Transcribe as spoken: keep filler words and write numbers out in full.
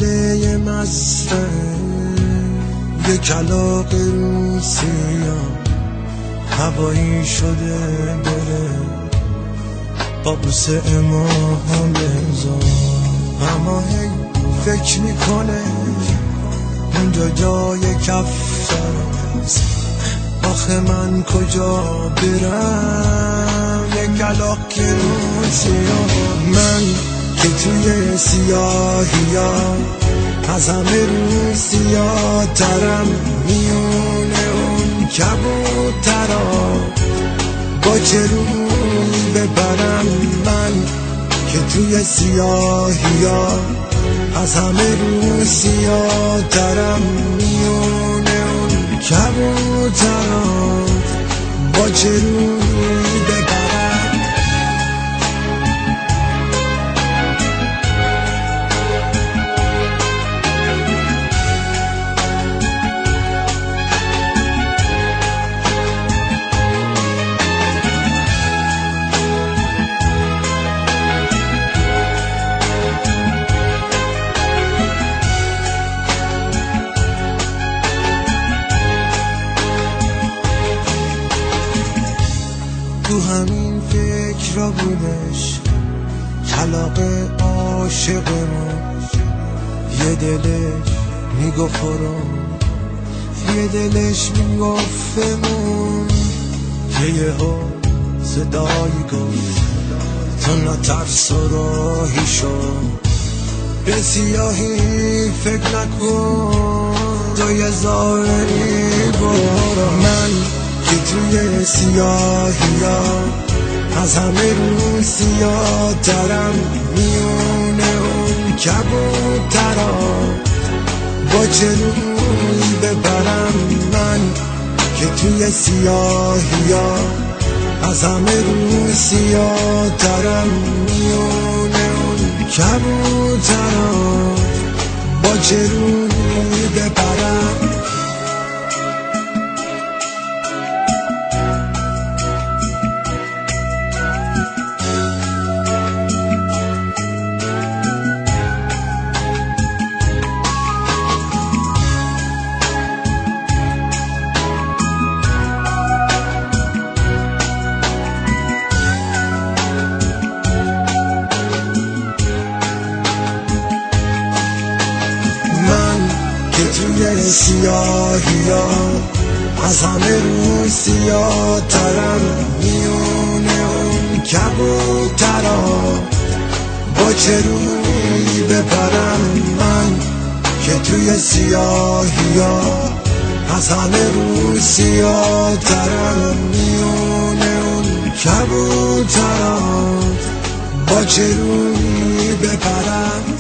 کوچه مزرعه یه کلاغ روسیا هوایی شده بره با بوسه امام رضا. اما هی فکر میکنه اونجا جای کفترست، آخه من کجا برم یه کلاغ روسیا. من که توی سیاهیا از همه روسیا ترم، میونه اون کبوترا با چه روی ببرم. من که توی سیاهیا از همه روسیا ترم، میونه اون کبوترا با چه روی ببرم. تو همین فکر را بودش کلاغ عاشقمون، یه دلش میگفت برو، یه دلش میگفتمون، که یه ها صدایی گفت تو نترس و راهی شو، به سیاهی فکر نکن، تو یه ظاهری برو. من که توی سیاهیا از همه روسیا ترم، میونه اون کبوترا با چه روی ببرم. من که توی سیاهیا از همه روسیا ترم، میونه اون کبوترا با چه روی ببرم. توی سیاهیا از همه روسیا ترم، میونه اون کبوترا با چه روی ببرم. من که توی سیاهیا از همه روسیا ترم، میونه اون کبوترا با چه روی ببرم.